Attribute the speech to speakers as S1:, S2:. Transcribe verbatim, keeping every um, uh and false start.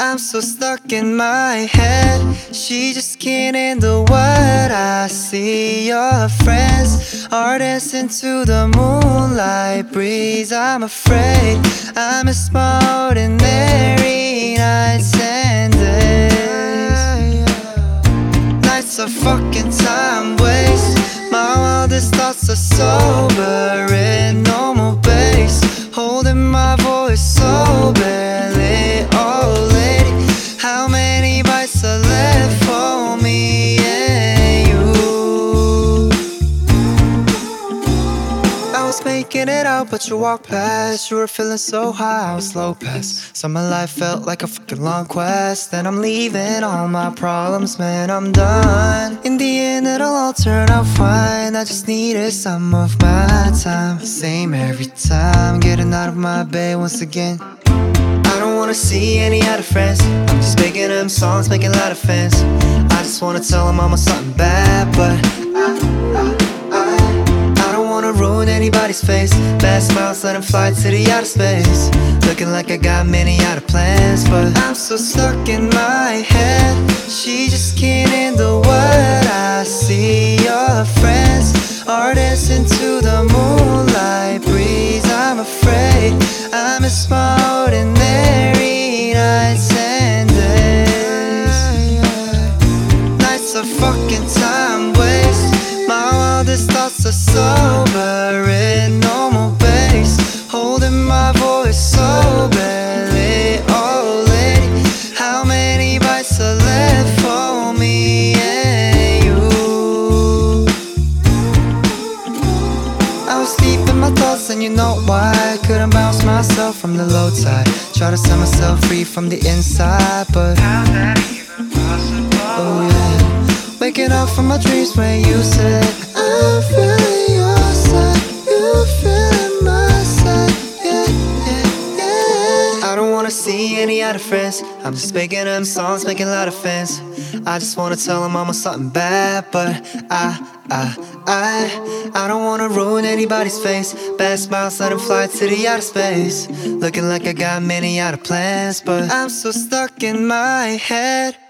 S1: I'm so stuck in my head. She just can't handle what I see. Your friends are dancing to the moonlight breeze. I'm afraid I miss my ordinary nights and days. Nights are fucking time waste. My wildest thoughts are sober in normal bass, holding my voice so barely. Oh lady, how many bites are left for me and you? I was making it out, but you walked past. You were feeling so high, I was slow past. So my life felt like a fucking long quest. And I'm leaving all my problems, man, I'm done. In the end it'll all turn out fine. I just needed some of my time. Same every time, getting out of my bed once again. I don't wanna see any other friends. I'm just making them songs, making a lot of fans. I just wanna tell them I'm on something bad, but I, I, I, I don't wanna ruin anybody's face. Bad smiles, let them fly to the outer space. Looking like I got many other plans, but I'm so stuck in my head. She just can't handle what I see. Your friends are dancing to the moonlight breeze. I'm afraid I miss my ordinary nights and days. Nights are fucking time waste. My wildest thoughts are sober in normal bass, holding my voice so barely. Oh lady, how many bites are left for me and you? I was deep in my thoughts and you know why. I couldn't bounce myself from the low tide. Try to set myself free from the inside, but how's that even possible? Oh yeah, waking up from my dreams when you said I'm feeling your side, you feeling my side. Yeah, yeah, yeah. I don't wanna see any other friends. I'm just making them songs, making a lot of fans. I just wanna tell them I'm on something bad, but I, I, I, I don't wanna ruin anybody's face. Bad smiles, let them fly to the outer space. Looking like I got many other plans, but I'm so stuck in my head.